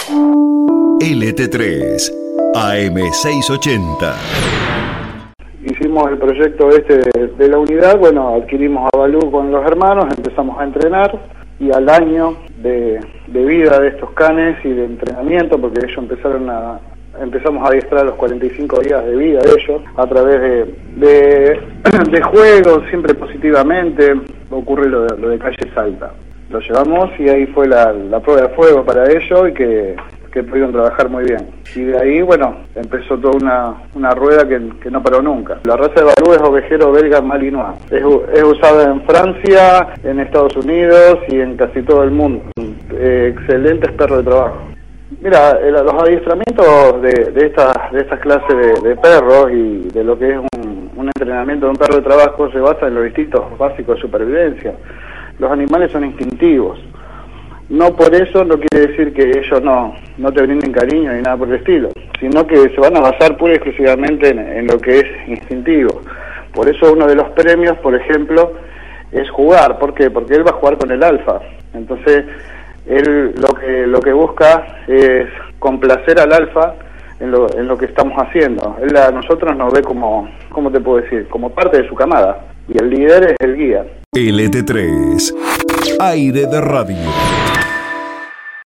LT3 AM680. Hicimos el proyecto de la unidad, bueno, adquirimos a Balú con los hermanos, empezamos a entrenar y al año de vida de estos canes y de entrenamiento, porque ellos empezamos a adiestrar a los 45 días de vida de ellos, a través de juegos, siempre positivamente, ocurre lo de Calle Salta. Lo llevamos y ahí fue la prueba de fuego para ellos y que pudieron trabajar muy bien. Y de ahí, bueno, empezó toda una rueda que no paró nunca. La raza de Balú es ovejero belga malinois. Es usada en Francia, en Estados Unidos y en casi todo el mundo. Excelentes perros de trabajo. Mira, los adiestramientos de estas clases de perros y de lo que es un entrenamiento de un perro de trabajo se basa en los instintos básicos de supervivencia. Los animales son instintivos. No por eso no quiere decir que ellos no te brinden cariño ni nada por el estilo, sino que se van a basar pura y exclusivamente en lo que es instintivo. Por eso uno de los premios, por ejemplo, es jugar. ¿Por qué? Porque él va a jugar con el alfa. Entonces, él lo que busca es complacer al alfa en lo que estamos haciendo. Él a nosotros nos ve como, ¿cómo te puedo decir? Como parte de su camada. Y el líder es el guía. LT3, aire de radio.